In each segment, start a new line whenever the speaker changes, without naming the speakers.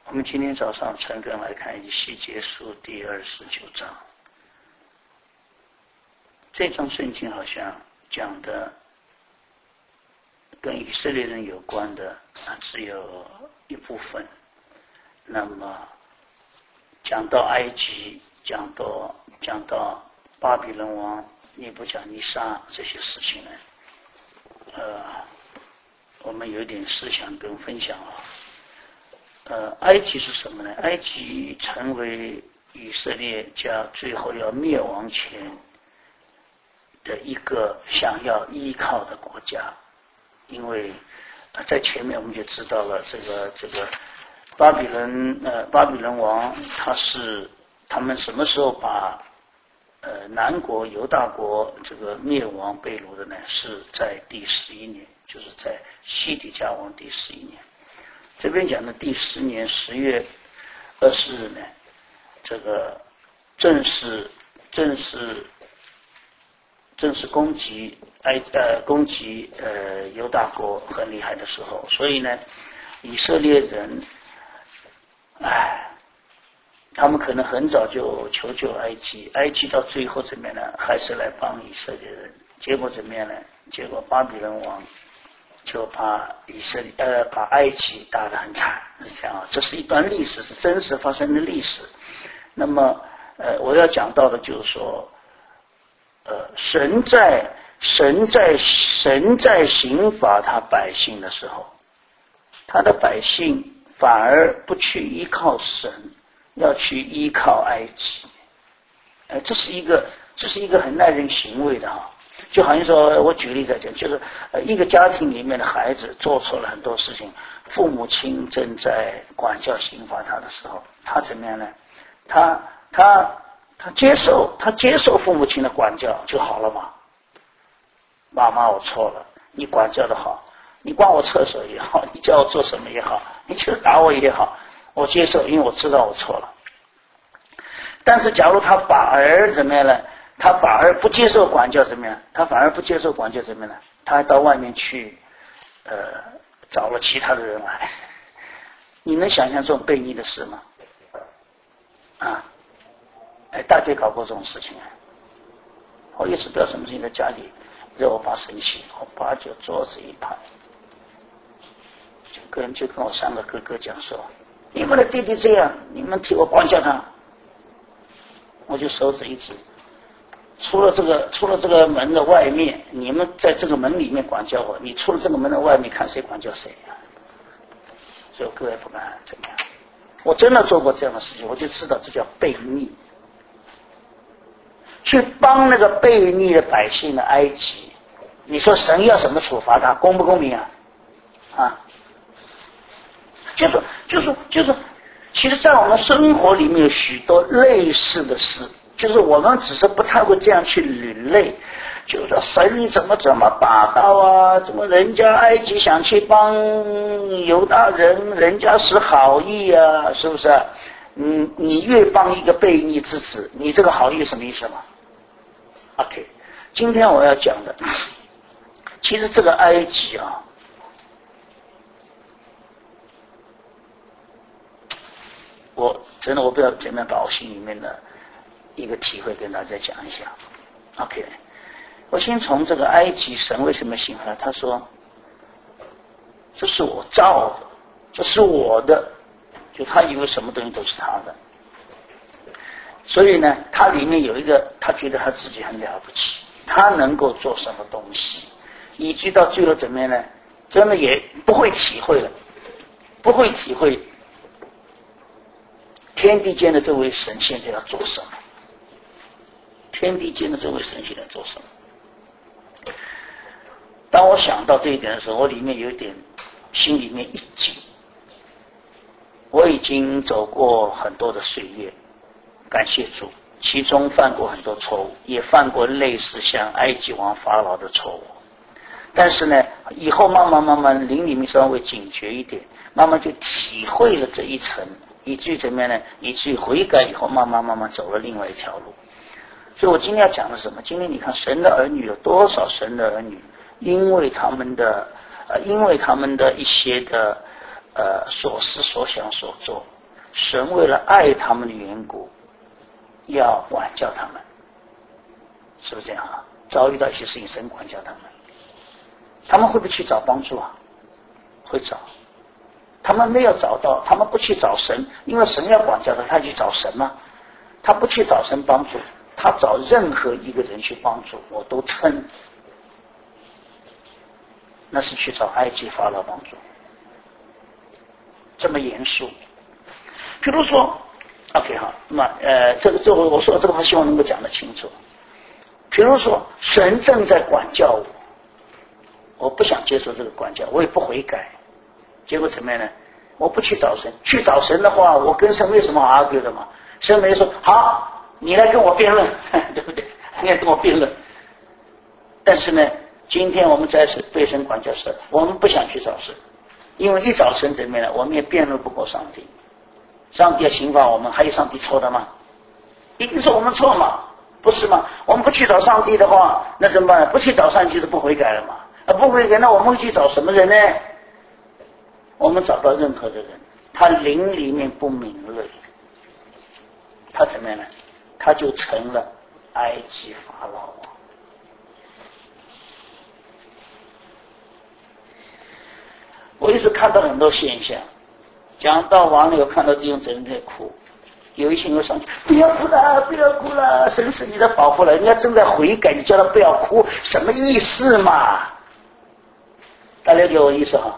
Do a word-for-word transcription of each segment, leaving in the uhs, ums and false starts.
我们今天早上陈根来看以西结书第二十九章。这章圣经好像讲的跟以色列人有关的啊，只有一部分。那么讲到埃及，讲到讲到巴比伦王尼布甲尼撒这些事情呢，呃，我们有点思想跟分享啊。呃，埃及是什么呢？埃及成为以色列家最后要灭亡前的一个想要依靠的国家，因为、呃、在前面我们就知道了，这个这个巴比伦呃巴比伦王他是他们什么时候把呃南国犹大国这个灭亡被掳的呢？是在第十一年，就是在西底家王第十一年。这边讲的第十年十月二十日呢，这个正是正是正是攻击埃呃攻击呃犹大国很厉害的时候，所以呢，以色列人，唉，他们可能很早就求救埃及，埃及到最后怎么样呢？还是来帮以色列人，结果怎么样呢？结果巴比伦王就把以色列呃把埃及打得很惨，是这样啊。这是一段历史，是真实发生的历史。那么呃我要讲到的就是说，呃神在神在神在刑罚他百姓的时候，他的百姓反而不去依靠神，要去依靠埃及。呃这是一个这是一个很耐人寻味的哈。就好像说，我举例来讲，就是呃一个家庭里面的孩子做错了很多事情，父母亲正在管教刑罚他的时候，他怎么样呢？他他他接受他接受父母亲的管教就好了嘛。妈妈，我错了，你管教的好，你关我厕所也好，你叫我做什么也好，你就打我也好，我接受，因为我知道我错了。但是假如他反而怎么样呢？他反而不接受管教怎么样？他反而不接受管教怎么样呢？他还到外面去，呃，找了其他的人来。你能想象这种悖逆的事吗？啊，哎，大家搞过这种事情啊。我一次不知道什么事情在家里惹我爸生气，我爸就桌子一拍，就跟就跟我三个哥哥讲说：“你们的弟弟这样，你们替我管教他。”我就手指一指。除了这个，除了这个门的外面，你们在这个门里面管教我，你出了这个门的外面，看谁管教谁啊？所以各位不敢怎么样。我真的做过这样的事情，我就知道这叫悖逆。去帮那个悖逆的百姓的埃及，你说神要什么处罚他，公不公平啊？啊，就是就是就是，其实在我们生活里面有许多类似的事。就是我们只是不太会这样去捋类，就是说神怎么怎么霸道啊，怎么人家埃及想去帮犹大人，人家是好意啊，是不是？你你越帮一个悖逆之子，你这个好意什么意思嘛 ？OK， 今天我要讲的，其实这个埃及啊，我真的我不要怎么样把我心里面的一个体会跟大家讲一下。 OK， 我先从这个埃及神为什么刑罚他说这是我造的，这是我的，就他以为什么东西都是他的，所以呢他里面有一个他觉得他自己很了不起，他能够做什么东西，以及到最后怎么样呢，真的也不会体会了，不会体会天地间的这位神现在要做什么，天地间的这位神现在做什么。当我想到这一点的时候，我里面有一点心里面一紧。我已经走过很多的岁月，感谢主，其中犯过很多错误，也犯过类似像埃及王法老的错误。但是呢，以后慢慢慢慢灵里面稍微警觉一点，慢慢就体会了这一层，以至于怎么样呢？以至于悔改以后，慢慢慢慢走了另外一条路。所以我今天要讲的是什么？今天你看神的儿女有多少神的儿女，因为他们的呃，因为他们的一些的呃所思所想所做，神为了爱他们的缘故，要管教他们，是不是这样啊？遭遇到一些事情，神管教他们，他们会不会去找帮助啊？会找。他们没有找到，他们不去找神，因为神要管教他，他去找神嘛。他不去找神帮助，他找任何一个人去帮助，我都称那是去找埃及法老帮助，这么严肃。比如说 OK 好，那么呃这个这个我说这个话希望能够讲得清楚。比如说神正在管教我，我不想接受这个管教，我也不悔改，结果怎么样呢？我不去找神，去找神的话，我跟神为什么 argue 的嘛？神没说好，你来跟我辩论，对不对？你来跟我辩论。但是呢，今天我们在此被神管教时，我们不想去找神，因为一找神怎么样呢？我们也辩论不过上帝，上帝要刑罚我们，还有上帝错的吗？一定是我们错嘛，不是吗？我们不去找上帝的话，那怎么办？不去找上帝就不悔改了嘛？啊，不悔改，那我们会去找什么人呢？我们找到任何的人，他灵里面不敏锐，他怎么样呢？他就成了埃及法老王。我一直看到很多现象，讲到完了有看到弟兄姊妹在哭，有一些人上去，不要哭了，不要哭了，神是你的保护了，人家正在悔改，你叫他不要哭，什么意思嘛？大家了解我意思哈？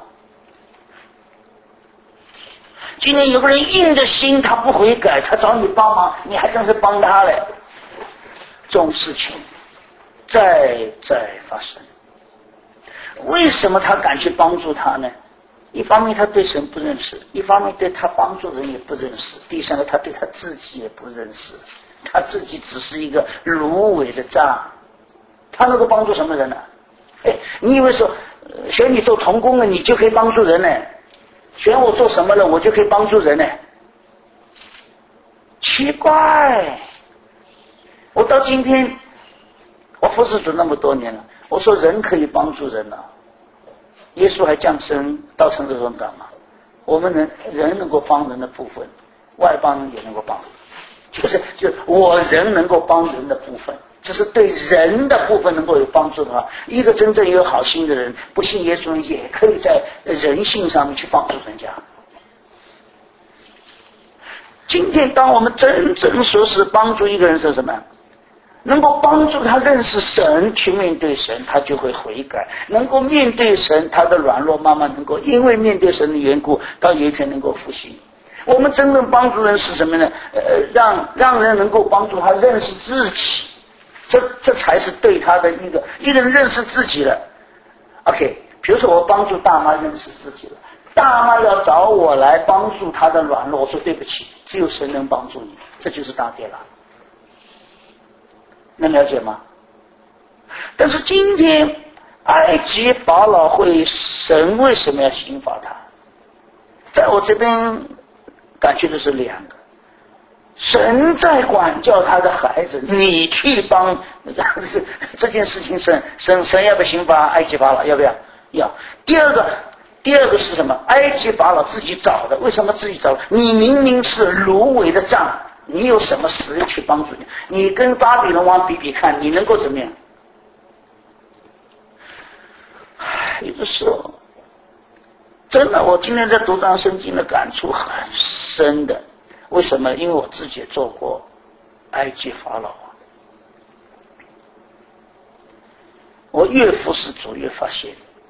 今天有个人硬着心，他不悔改，他找你帮忙，你还真是帮他嘞。这种事情再再发生，为什么他敢去帮助他呢？一方面他对神不认识，一方面对他帮助人也不认识，第三个他对他自己也不认识，他自己只是一个芦苇的渣，他能够帮助什么人呢？哎，你以为说选你做童工了，你就可以帮助人呢？选我做什么了，我就可以帮助人呢？奇怪！我到今天，我服侍主那么多年了，我说人可以帮助人了、啊，耶稣还降生到成这种干嘛？我们人人能够帮人的部分，外邦人也能够帮，就是就我人能够帮人的部分。这是对人的部分能够有帮助的话，一个真正有好心的人，不信耶稣人也可以在人性上面去帮助人家。今天当我们真正说是帮助一个人是什么？能够帮助他认识神，去面对神，他就会悔改，能够面对神，他的软弱慢慢能够因为面对神的缘故，到有一天能够复兴。我们真正帮助人是什么呢？呃，让让人能够帮助他认识自己，这这才是对他的一个一个人认识自己了。OK， 比如说我帮助大妈认识自己了，大妈要找我来帮助她的软弱，我说对不起，只有神能帮助你，这就是大跌了。能了解吗？但是今天埃及法老会，神为什么要刑罚他？在我这边感觉的是两个。神在管教他的孩子，你去帮这件事情，神神神要不要刑罚埃及法老？要不要？要。第二个，第二个是什么？埃及法老自己找的。为什么自己找的？你明明是芦苇的杖，你有什么实力去帮助你？你跟巴比伦王比比看，你能够怎么样？有的时候，真的，我今天在读这张圣经的感触很深的。为什么？因为我自己也做过埃及法老王，我越服侍主越发现，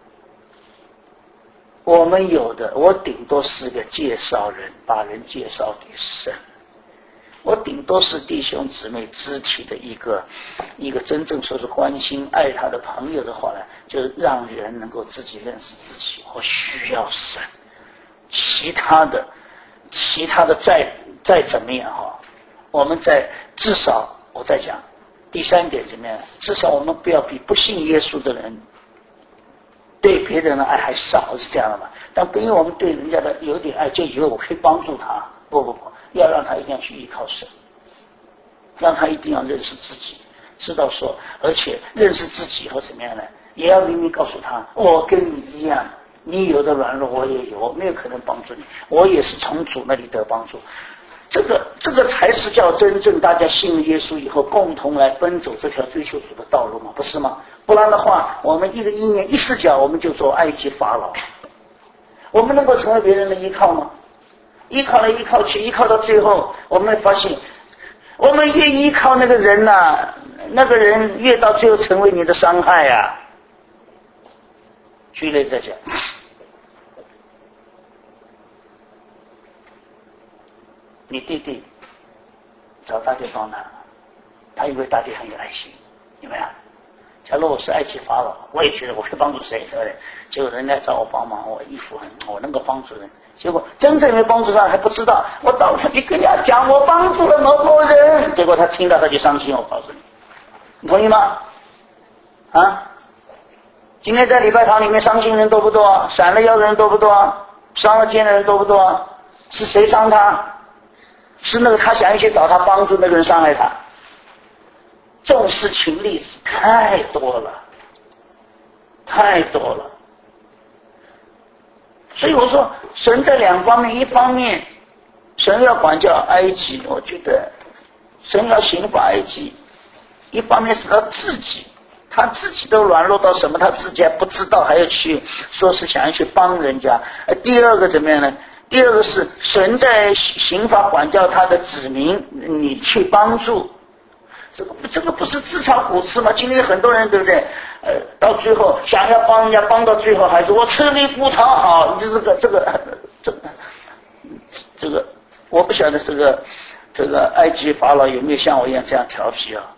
我们有的，我顶多是个介绍人，把人介绍给神。我顶多是弟兄姊妹肢体的一个一个真正说是关心爱他的朋友的话呢，就是让人能够自己认识自己。我需要神，其他的其他的再再怎么样哈，我们在至少我在讲第三点怎么样？至少我们不要比不信耶稣的人对别人的爱还少，是这样的嘛？但不因为我们对人家的有点爱，就以为我可以帮助他，不不不。要让他一定要去依靠神，让他一定要认识自己，知道说，而且认识自己以后怎么样呢？也要明明告诉他，我跟你一样， 你有的软弱我也有，我没有可能帮助你，我也是从主那里得帮助。这个这个才是叫真正大家信了耶稣以后共同来奔走这条追求主的道路嘛，不是吗？不然的话，我们一个意念一失脚，我们就做埃及法老。我们能够成为别人的依靠吗？依靠来依靠去，依靠到最后，我们会发现，我们越依靠那个人呐、啊，那个人越到最后成为你的伤害啊。举例在讲，你弟弟找大弟帮他，他以为大弟很有爱心，有没有？假如我是埃及法老，我也觉得我会帮助谁，对不对？结果人家找我帮忙，我义愤，我能够帮助人，结果真正没帮助他还不知道，我到处去跟人家讲我帮助了某某人，结果他听到他就伤心，我告诉你，你同意吗？啊？今天在礼拜堂里面伤心人多不多？闪了腰的人多不多？伤了肩的人多不多？是谁伤他？是那个他想要去找他帮助那个人伤害他。这种事情例子太多了，太多了。所以我说，神在两方面，一方面神要管教埃及，我觉得神要刑罚埃及，一方面是他自己，他自己都软弱到什么，他自己还不知道，还要去说是想要去帮人家。第二个怎么样呢？第二个是神在刑罚管教他的子民，你去帮助。这个这个不是自讨苦吃吗？今天很多人对不对？呃，到最后想要帮人家，帮到最后还是我吃力不讨好。这个这个这个这个，我不晓得这个这个埃及法老有没有像我一样这样调皮啊？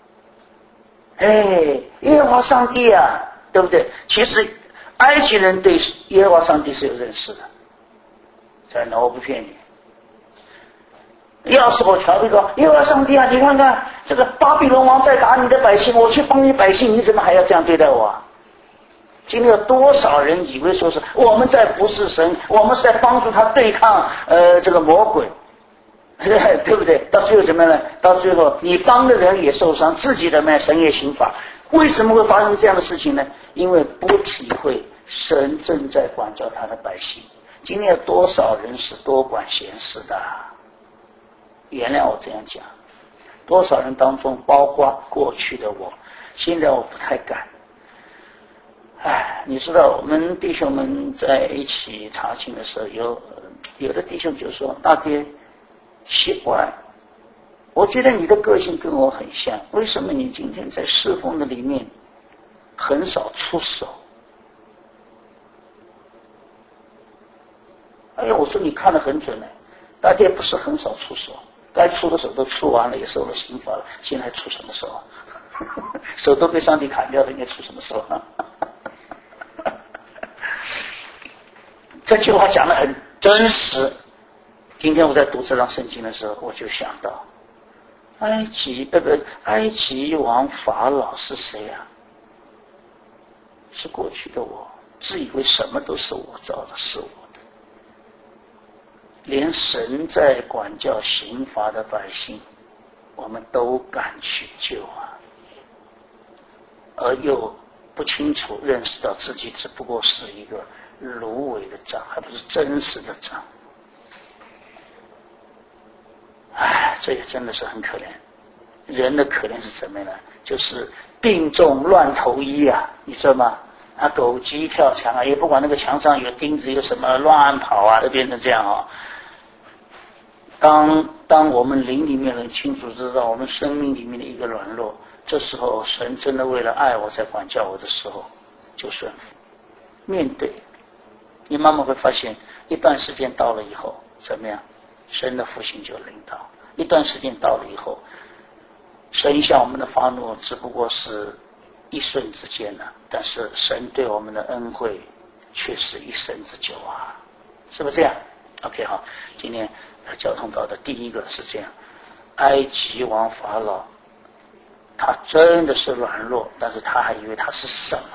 哎，耶和华上帝啊，对不对？其实埃及人对耶和华上帝是有认识的，真的，我不骗你。要是我调皮说，耶和华上帝啊，你看看这个巴比伦王在打你的百姓，我去帮你百姓，你怎么还要这样对待我啊？今天有多少人以为说是我们在服侍神，我们是在帮助他对抗呃这个魔鬼，对不对？到最后怎么样呢？到最后你帮的人也受伤，自己的呢神也刑罚。为什么会发生这样的事情呢？因为不体会神正在管教他的百姓。今天有多少人是多管闲事的？原谅我这样讲，多少人当中包括过去的我，现在我不太敢。哎，你知道我们弟兄们在一起查经的时候，有有的弟兄就说：“大爹，奇怪，我觉得你的个性跟我很像，为什么你今天在侍奉的里面很少出手？”哎呀，我说你看得很准呢，大爹不是很少出手。该出的手都出完了，也受了刑罚了，现在还出什么手啊？手都被上帝砍掉了，应该出什么手啊？这句话讲得很真实。今天我在读这张圣经的时候，我就想到，埃及呃不，埃及王法老是谁啊？是过去的我，自以为什么都是我造的，是我。连神在管教刑罚的百姓，我们都敢去救啊，而又不清楚认识到自己只不过是一个芦苇的杖，还不是真实的杖。唉，这也真的是很可怜。人的可怜是什么呢？就是病重乱投医啊，你知道吗？啊，狗急跳墙啊，也不管那个墙上有钉子有什么乱跑啊，都变成这样啊。当当我们灵里面很清楚知道我们生命里面的一个软弱，这时候神真的为了爱我在管教我的时候，就顺服面对。你慢慢会发现，一段时间到了以后，怎么样？神的复兴就临到。一段时间到了以后，神向我们的发怒只不过是一瞬之间呢、啊，但是神对我们的恩惠却是一生之久啊，是不是这样 ？OK 好，今天交通到的第一个是这样，埃及王法老，他真的是软弱，但是他还以为他是什么？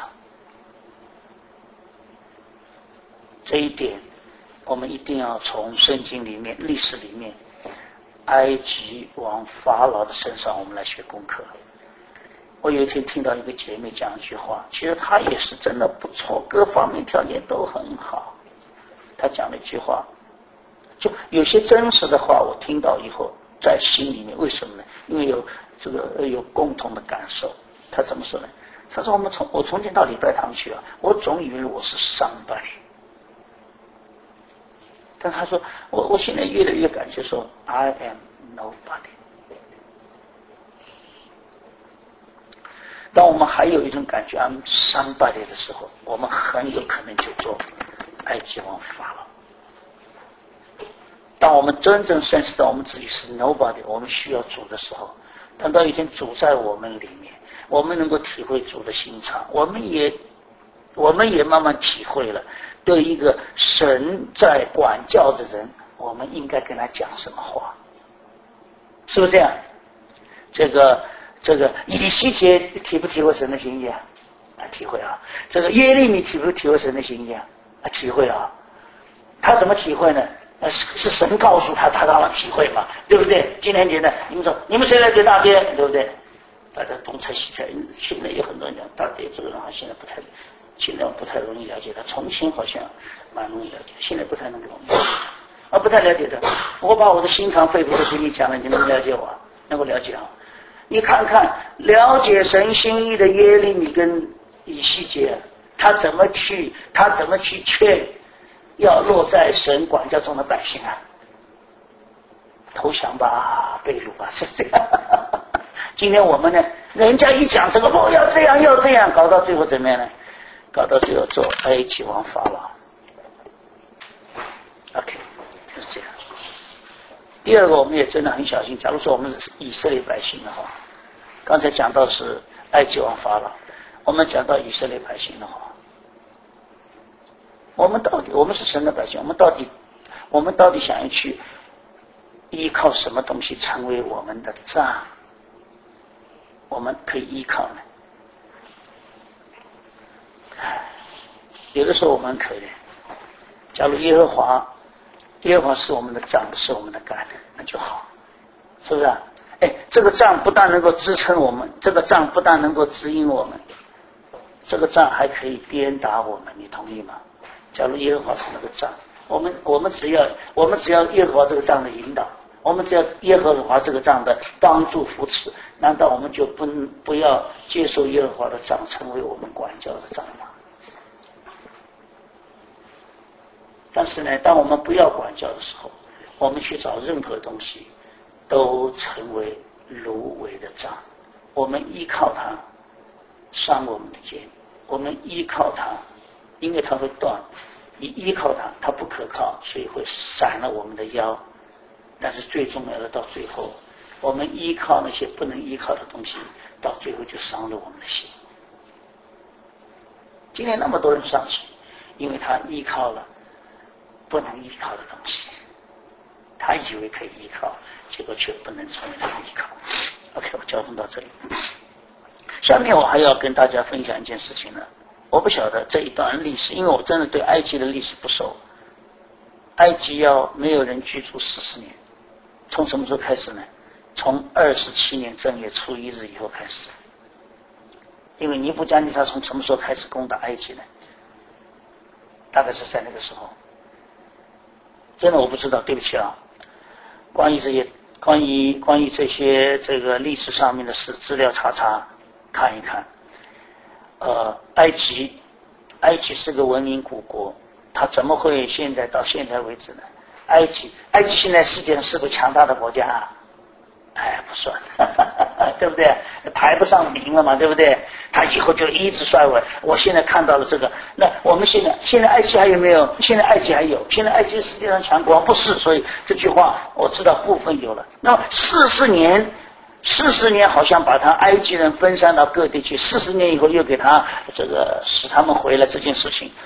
这一点，我们一定要从圣经里面、历史里面，埃及王法老的身上，我们来学功课。 我有一天听到一个姐妹讲一句话，其实她也是真的不错，各方面条件都很好。她讲了一句话，就有些真实的话，我听到以后在心里面，为什么呢？因为有这个有共同的感受。她怎么说呢？她说我们从我从前到礼拜堂去啊，我总以为我是somebody，但她说我我现在越来越感觉说 I am nobody。当我们还有一种感觉 I'm somebody 的时候，我们很有可能就做埃及王法老。当我们真正认识到我们自己是 nobody， 我们需要主的时候，等到一天主在我们里面，我们能够体会主的心肠，我们也我们也慢慢体会了，对一个神在管教的人，我们应该跟他讲什么话，是不是这样？这个这个以西结体不体会神的心意啊？啊，体会啊。这个耶利米体不体会神的心意啊？啊，体会啊。他怎么体会呢？呃，是是神告诉他，他当然体会嘛，对不对？今天觉得你们说，你们谁来给大爹，对不对？大家东猜西猜，现在有很多人讲大爹这个人，现在不太，现在不太容易了解他。从前好像蛮容易了解，现在不太能够。啊，不太了解的。我把我的心肠肺腑都跟你讲了，你能了解我？能够了解啊？你看看了解神心意的耶利米跟以西结，他怎么去他怎么去劝要落在神管教中的百姓啊？投降吧，被掳吧，是不是这样？今天我们呢，人家一讲这个不要这样要这样，搞到最后怎么样呢？搞到最后做埃及王法老。OK， 就是这样。第二个，我们也真的很小心。假如说我们是以色列百姓的话，刚才讲到是埃及王法老，我们讲到以色列百姓的话，我们到底我们是神的百姓，我们到底我们到底想要去依靠什么东西成为我们的杖？我们可以依靠呢？有的时候我们很可怜。假如耶和华耶和华是我们的杖，是我们的竿，那就好，是不是啊？哎，这个杖不但能够支撑我们，这个杖不但能够指引我们，这个杖还可以鞭打我们，你同意吗？假如耶和华是那个杖，我们我们只要我们只要耶和华这个杖的引导，我们只要耶和华这个杖的帮助扶持，难道我们就不不要接受耶和华的杖成为我们管教的杖吗？但是呢，当我们不要管教的时候，我们去找任何东西都成为芦苇的杖。我们依靠它伤我们的肩，我们依靠它，因为它会断，你依靠它它不可靠，所以会闪了我们的腰。但是最重要的，到最后我们依靠那些不能依靠的东西，到最后就伤了我们的心。今天那么多人伤心，因为他依靠了不能依靠的东西，他以为可以依靠，结果却不能成为他的依靠。 OK， 我交通到这里。下面我还要跟大家分享一件事情呢，我不晓得这一段历史，因为我真的对埃及的历史不熟。埃及要没有人居住四十年，从什么时候开始呢？从二十七年正月初一日以后开始。因为尼布甲尼撒从什么时候开始攻打埃及呢？大概是在那个时候。真的我不知道，对不起啊。关于这些关于关于这些这个历史上面的事资料查查看一看。呃，埃及埃及是个文明古国，它怎么会现在到现在为止呢？埃及埃及现在世界上是个强大的国家啊？哎，不算，对不对？排不上名了嘛，对不对？他以后就一直衰微。我现在看到了这个，那我们现在现在埃及还有没有？现在埃及还有，现在埃及是世界上强国不是？所以这句话我知道部分有了。那四十年，四十年好像把他埃及人分散到各地去，四十年以后又给他这个使他们回来这件事情，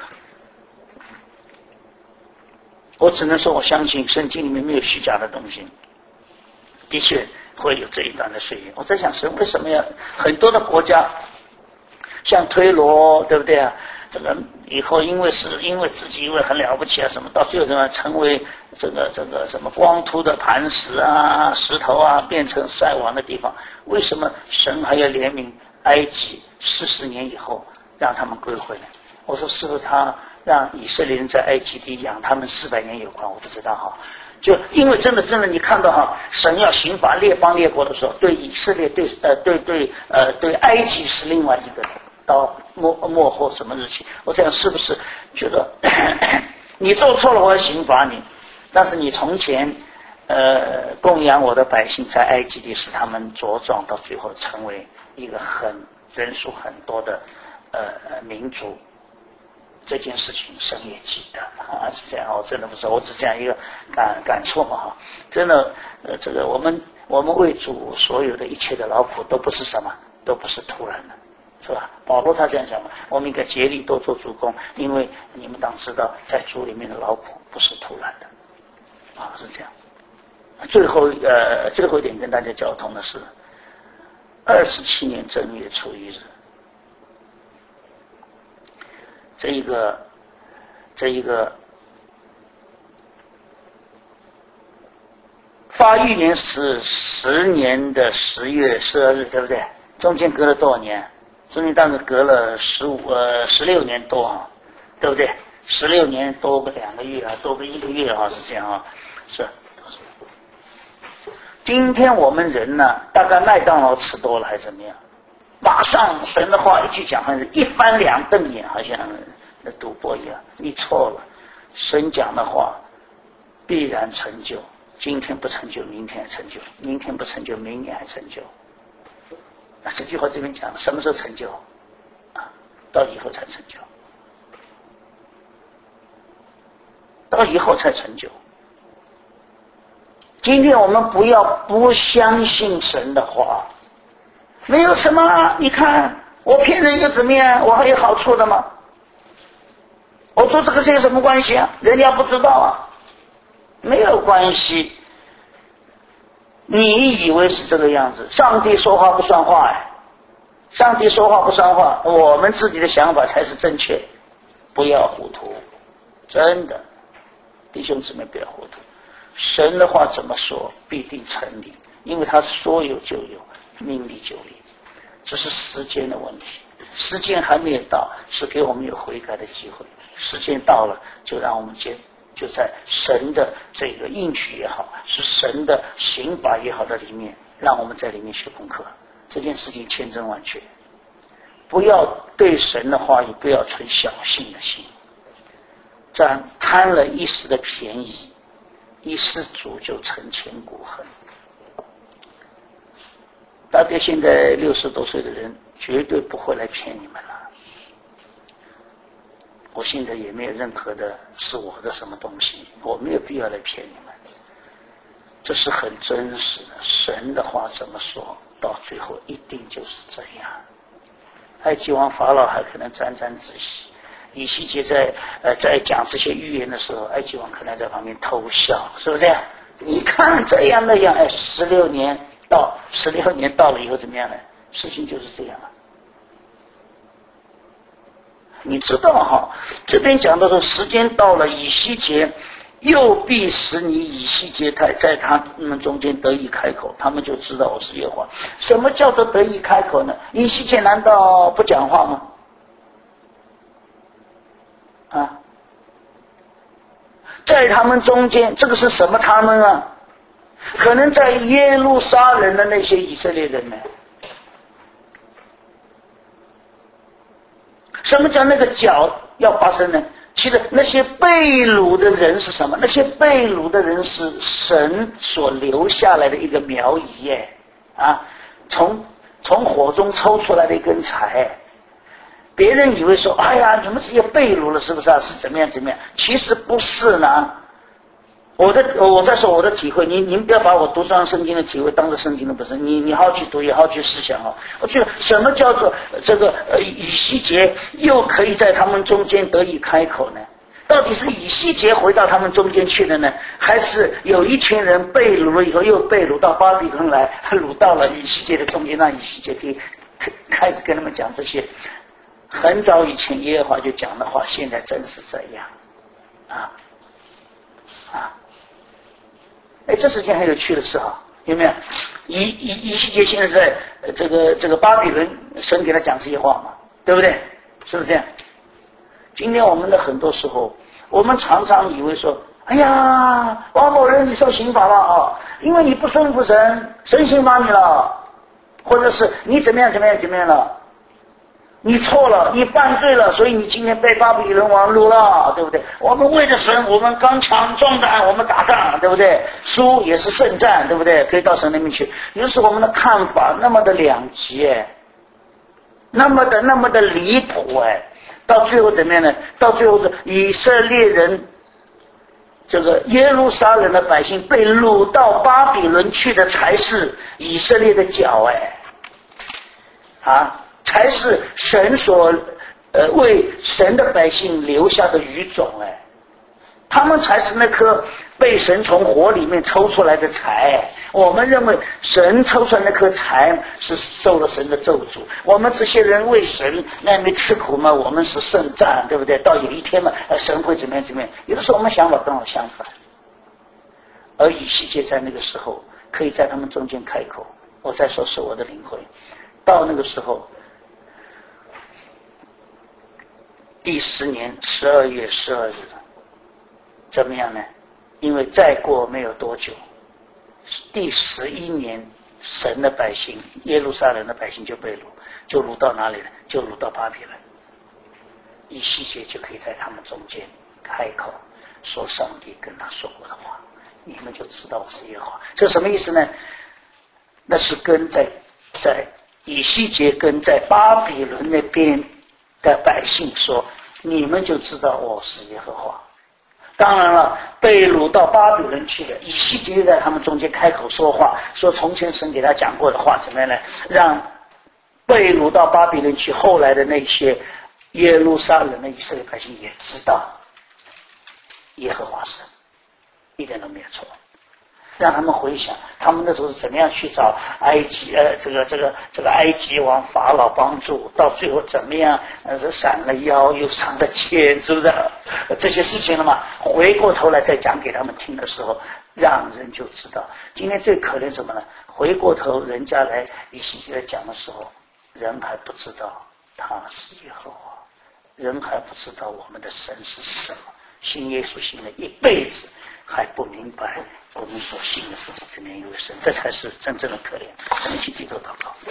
我只能说我相信圣经里面没有虚假的东西，的确会有这一段的岁月。我在想神为什么要很多的国家像推罗，对不对啊？这个以后因为是因为自己因为很了不起啊什么，到最后什么成为这个这个什么光秃的磐石啊石头啊，变成晒网的地方，为什么神还要怜悯埃及四十年以后让他们归回来。我说是不是他让以色列人在埃及地养他们四百年有关？我不知道哈。就因为真的真的，你看到哈，神要刑罚列邦列国的时候，对以色列对呃对对呃对埃及是另外一个到末末后什么日期？我这样是不是觉得你做错了我要刑罚你？但是你从前呃供养我的百姓在埃及地，使他们茁壮，到最后成为一个很人数很多的呃民族。这件事情神也记得啊，是这样。我真的不是，我只这样一个感感触嘛哈。真的，呃，这个我们我们为主所有的一切的劳苦都不是什么，都不是突然的，是吧？保罗他这样讲嘛，我们应该竭力多做主工，因为你们当知道，在主里面的劳苦不是突然的，啊，是这样。最后呃，最后一点跟大家交通的是，二十七年正月初一日。这一个，这一个发预言是十年的十月十二日，对不对？中间隔了多少年？中间大概隔了十五呃十六年多啊，对不对？十六年多个两个月啊，多个一个月啊，是这样啊，是。今天我们人呢，大概麦当劳吃多了还是怎么样？马上神的话一句讲，好像是一翻两瞪眼，好像赌博一样。你错了，神讲的话必然成就，今天不成就，明天还成就；明天不成就，明年还成就。那这句话这边讲，什么时候成就？啊，到以后才成就，到以后才成就。今天我们不要不相信神的话。没有什么，你看我骗人又怎么样？我还有好处的吗？我做这个是有什么关系啊？人家不知道啊，没有关系。你以为是这个样子？上帝说话不算话哎，上帝说话不算话，我们自己的想法才是正确，不要糊涂，真的，弟兄姊妹不要糊涂。神的话怎么说必定成立，因为他说有就有，命立就立，这是时间的问题。时间还没有到，是给我们有悔改的机会。时间到了，就让我们接，就在神的这个应许也好，是神的刑罚也好的里面，让我们在里面学功课。这件事情千真万确，不要对神的话语不要存侥幸的心，这样贪了一时的便宜，一失足就成千古恨。大概现在六十多岁的人绝对不会来骗你们了。我现在也没有任何的是我的什么东西，我没有必要来骗你们。这是很真实的，神的话怎么说，到最后一定就是这样。埃及王法老还可能沾沾自喜，以西结在呃在讲这些预言的时候，埃及王可能在旁边偷笑，是不是？你看这样那样，哎，十六年到十六年到了以后怎么样呢？事情就是这样了。你知道哈，这边讲的说时间到了，以西结又必使你以西结在在他们中间得以开口，他们就知道我是耶和华。什么叫做得以开口呢？以西结难道不讲话吗？啊，在他们中间，这个是什么他们啊？可能在耶路撒冷的那些以色列人呢？什么叫那个角要发生呢？其实那些被掳的人是什么？那些被掳的人是神所留下来的一个苗裔耶，啊，从从火中抽出来的一根柴。别人以为说，哎呀，你们这些被掳了，是不是啊？是怎么样怎么样？其实不是呢。我的我在说我的体会，你你们不要把我读上圣经的体会当做圣经的不是，你你好去读也好去思想啊。我觉得什么叫做这个呃以西结又可以在他们中间得以开口呢？到底是以西结回到他们中间去了呢，还是有一群人被掳了以后又被掳到巴比伦来，掳到了以西结的中间，让以西结可以开始跟他们讲这些很早以前耶和华就讲的话，现在真是这样啊啊！哎，这是件很有趣的事啊，有没有？以以以西结现在在呃这个这个巴比伦神给他讲这些话嘛，对不对？是不是这样？今天我们的很多时候，我们常常以为说，哎呀，王某人你受刑罚了啊，因为你不顺服神，神刑罚你了，或者是你怎么样怎么样怎么样了，你错了，你犯罪了，所以你今天被巴比伦王掳了，对不对？我们为了神，我们刚强壮胆，我们打仗，对不对？输也是胜战，对不对？可以到神那边去。于是我们的看法那么的两极，哎，那么的那么的离谱，哎，到最后怎么样呢？到最后是以色列人，这个耶路撒冷的百姓被掳到巴比伦去的才是以色列的脚，哎，啊。才是神所呃为神的百姓留下的余种，哎，他们才是那颗被神从火里面抽出来的柴。我们认为神抽出来那颗柴是受了神的咒诅，我们这些人为神那没吃苦嘛，我们是圣战，对不对？到有一天嘛，神会怎么样怎么样？有的时候我们想法刚好相反。而以西结在那个时候可以在他们中间开口，我再说是我的领会。到那个时候。第十年十二月十二日，怎么样呢？因为再过没有多久，第十一年，神的百姓耶路撒冷的百姓就被掳，就掳到哪里呢？就掳到巴比伦。以西结就可以在他们中间开口说上帝跟他说过的话，你们就知道我是耶和华。这什么意思呢？那是跟在在以西结跟在巴比伦那边的百姓说，你们就知道我是耶和华。当然了，被掳到巴比伦去的以西结在他们中间开口说话，说从前神给他讲过的话，怎么样呢？让被掳到巴比伦去后来的那些耶路撒冷的以色列百姓也知道耶和华神，一点都没有错。让他们回想他们那时候是怎么样去找埃及呃这个这个这个埃及王法老帮助，到最后怎么样呃是闪了腰又上了肩，是不是这些事情了嘛？回过头来再讲给他们听的时候，让人就知道。今天最可怜什么呢？回过头人家来以西结来讲的时候，人还不知道他是耶和华，人还不知道我们的神是什么，信耶稣信了一辈子还不明白我们所信的是怎么样一位神，这才是真正的可怜。我们一起低头祷告。